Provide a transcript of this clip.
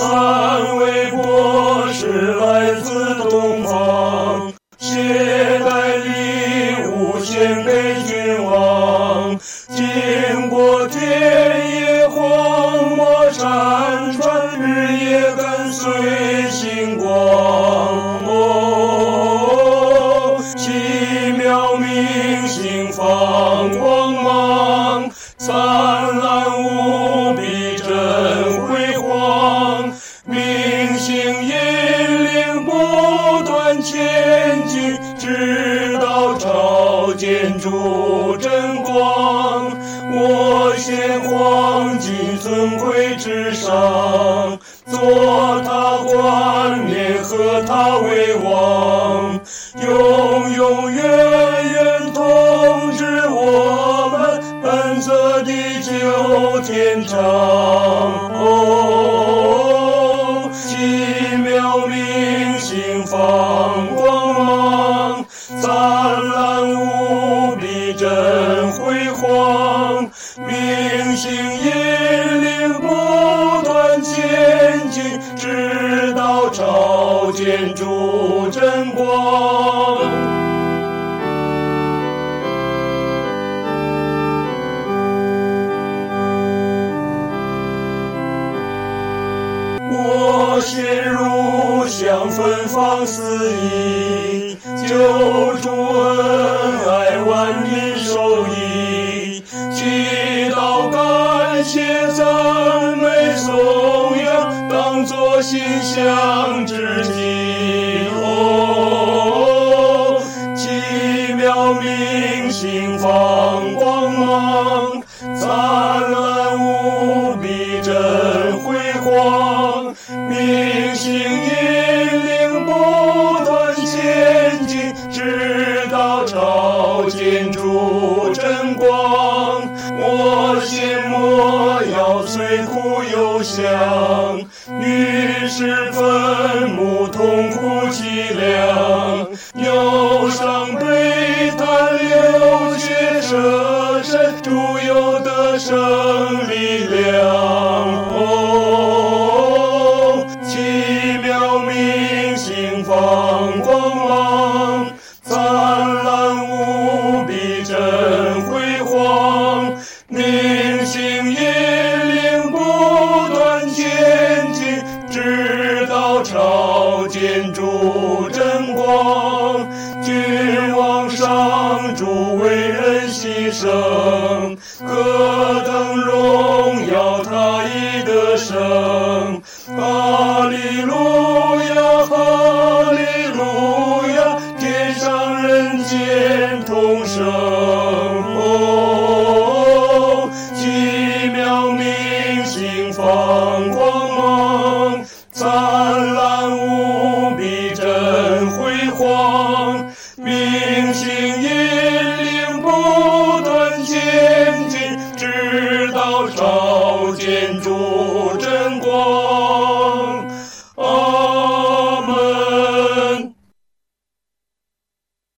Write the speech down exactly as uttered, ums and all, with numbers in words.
三位博士来自东方，携带礼物献给君王。经过田野荒漠山川，日夜跟随星光。哦，奇妙明星放光芒，灿烂无比真辉煌。明星引领不断前进，直到照见主真光。我献黄金尊贵之上，做他冠冕和他为王，永永远远统治我们本色地久天长。哦，奇妙明星放光芒，灿烂无比真辉煌。明星引领不断前进，直到照见主真光。我陷入香芬芳四溢，救主恩爱万民受益，祈祷感谢赞美颂扬，当作馨香之祭。哦，奇妙明星放光芒，灿烂无比真辉煌。明星引领不断前进，直到照见主真光。我献魔药虽苦又香，于是坟墓痛苦凄凉，忧伤悲叹流血舍身，主有得胜力量。哦，奇妙明星放光芒，灿烂无比真辉煌。明星引领不断前进，直到照见主真光。君王上主为人牺牲，何等荣耀他已得胜。哈利路亚，哈利路亚，天上人间同生。哦，奇妙明星放